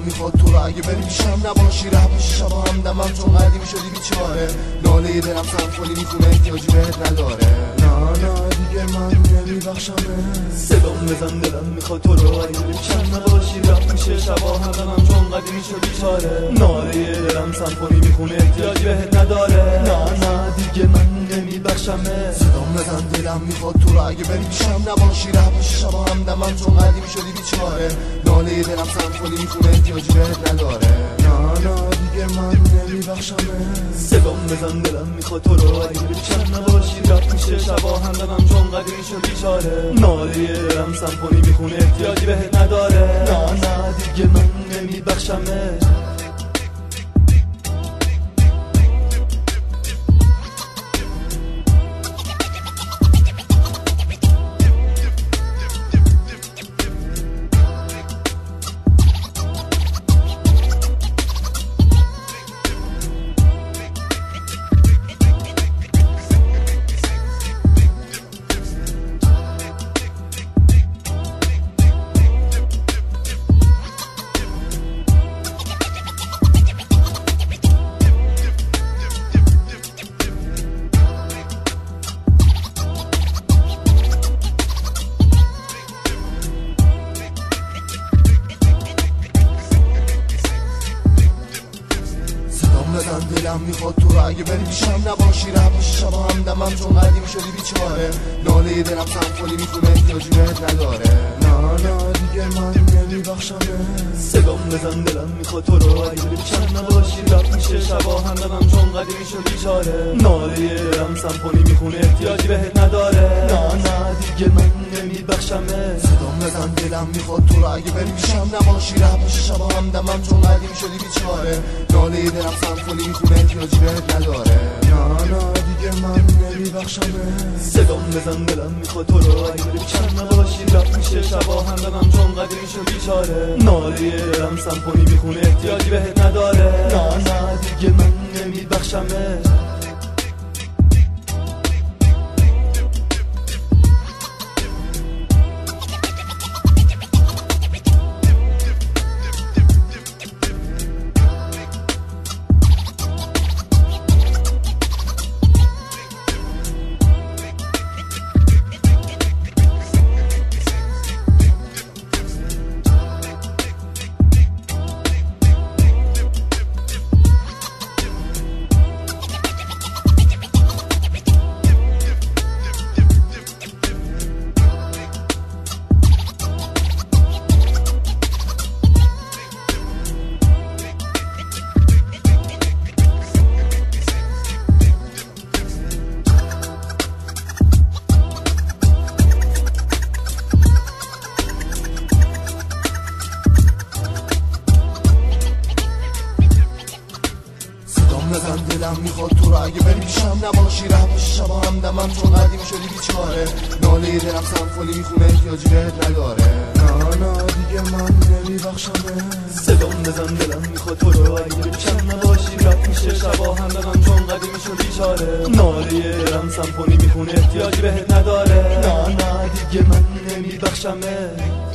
میخواد تو رو اگه بری پیشم نباشی رفت میشه شبا همدمم چون قدیمی شدی بیچاره ناله دلم سمفونی میخونه احتیاجی بهت نداره نه دیگه من نمیبخشمه صدام بزن دلم میخواد تو رو اگه بری پیشم نباشی رفت میشه شبا همدمم چون قدیمی شدی بیچاره ناله دلم سمفونی میخونه احتیاجی بهت نداره نه دیگه من نمیبخشمه صدام بزن دلم میخواد تو رو اگه بری پیشم نباشی رفت میشه شبا همدمم چون قدیمی شدی بیچاره ناله دلم سمفونی میخونه احتیاجی بهت نداره نه دیگه من نمیبخشمه صدام بزن دلم میخواد تو رو اگه بری پیشم نباشی رفت میشه شبا همدمم چون قدیمی شدی بیچاره ناله دلم سمفونی میخونه احتیاجی بهت نداره نه دیگه من نمیبخشمه بزن دلم میخواد تو رو اگه بری پیشم نباشی رفت میشه شبا همدمم چون قدیمی شدی بیچاره ناله دلم سمفونی میخونه احتیاجی بهت نداره نه دیگه من نمیبخشمه صدام بزن دلم میخواد تو رو اگه بری پیشم نباشی رفت میشه شبا همدمم چون قدیمی شدی بیچاره ناله دلم سمفونی میخونه احتیاجی بهت نداره نه دیگه من نمیبخشمه صدام بزن دلم میخواد تو رو اگه بری پیشم نباشی رفت میشه شبا همدمم چون قدیمی شدی بیچاره ناله دلم سمفونی میخونه احتیاجی بهت نداره نه دیگه من نمیبخشمه صدام بزن دلم میخواد تو رو اگه بری پیشم نباشی رفت میشه شبا همدمم چون قدیمی شدی بیچاره ناله دلم سمفونی میخونه احتیاجی بهت نداره نه دیگه من نمیبخشمه بزن دلم میخواد تو رو اگه بری پیشم نباشی رفت میشه شبا همدمم چون قدیمی شدی بیچاره ناله دلم سمفونی میخونه احتیاجی بهت نداره نه دیگه من نمیبخشمه صدام بزن دلم میخواد تو رو اگه بری پیشم نباشی رفت میشه شبا همدمم چون قدیمی شدی بیچاره ناله دلم سمفونی میخونه احتیاجی بهت نداره نه دیگه من نمیبخشمه